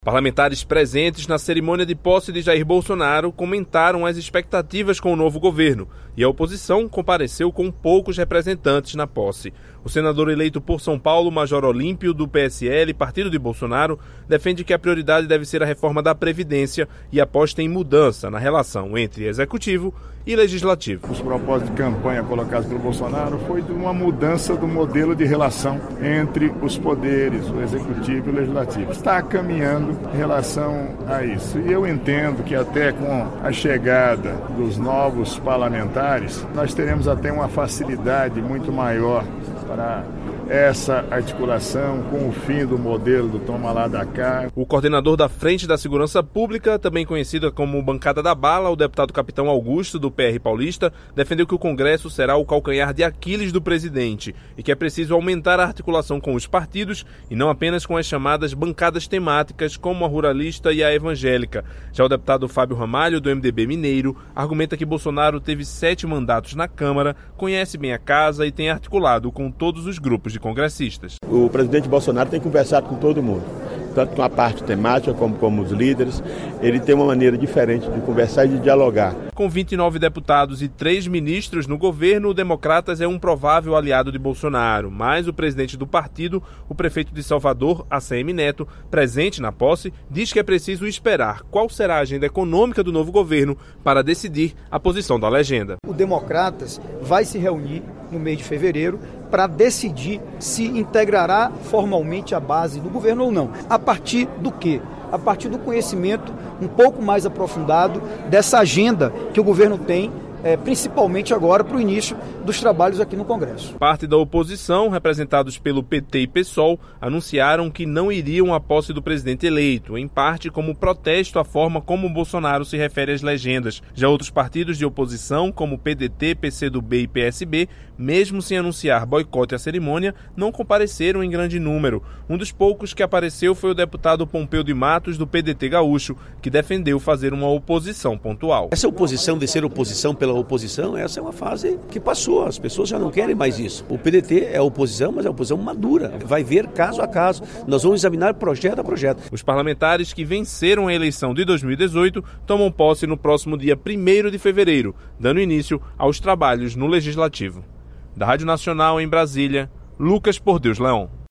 Parlamentares presentes na cerimônia de posse de Jair Bolsonaro comentaram as expectativas com o novo governo e a oposição compareceu com poucos representantes na posse. O senador eleito por São Paulo, Major Olímpio, do PSL, partido de Bolsonaro, defende que a prioridade deve ser a reforma da Previdência e aposta em mudança na relação entre executivo e legislativo. Os propósitos de campanha colocados pelo Bolsonaro foi de uma mudança do modelo de relação entre os poderes, o executivo e o legislativo. Está caminhando em relação a isso. E eu entendo que até com a chegada dos novos parlamentares, nós teremos até uma facilidade muito maior para essa articulação com o fim do modelo do toma lá da cá. O coordenador da Frente da Segurança Pública, também conhecida como Bancada da Bala, o deputado Capitão Augusto, do PR Paulista, defendeu que o Congresso será o calcanhar de Aquiles do presidente e que é preciso aumentar a articulação com os partidos e não apenas com as chamadas bancadas temáticas como a ruralista e a evangélica. Já o deputado Fábio Ramalho, do MDB mineiro, argumenta que Bolsonaro teve 7 mandatos na Câmara, conhece bem a casa e tem articulado com todos os grupos de congressistas. O presidente Bolsonaro tem conversado com todo mundo, tanto com a parte temática como com os líderes. Ele tem uma maneira diferente de conversar e de dialogar. Com 29 deputados e 3 ministros no governo, o Democratas é um provável aliado de Bolsonaro, mas o presidente do partido, o prefeito de Salvador, ACM Neto, presente na posse, diz que é preciso esperar qual será a agenda econômica do novo governo para decidir a posição da legenda. O Democratas vai se reunir no mês de fevereiro para decidir se integrará formalmente a base do governo ou não. A partir do quê? A partir do conhecimento um pouco mais aprofundado dessa agenda que o governo tem, principalmente agora para o início dos trabalhos aqui no Congresso. Parte da oposição, representados pelo PT e PSOL, anunciaram que não iriam à posse do presidente eleito, em parte como protesto à forma como Bolsonaro se refere às legendas. Já outros partidos de oposição, como PDT, PCdoB e PSB, mesmo sem anunciar boicote à cerimônia, não compareceram em grande número. Um dos poucos que apareceu foi o deputado Pompeu de Matos, do PDT gaúcho, que defendeu fazer uma oposição pontual. Essa oposição de ser oposição pela oposição, essa é uma fase que passou, as pessoas já não querem mais isso. O PDT é oposição, mas é oposição madura, vai ver caso a caso, nós vamos examinar projeto a projeto. Os parlamentares que venceram a eleição de 2018 tomam posse no próximo dia 1º de fevereiro, dando início aos trabalhos no Legislativo. Da Rádio Nacional em Brasília, Lucas Por Deus Leão.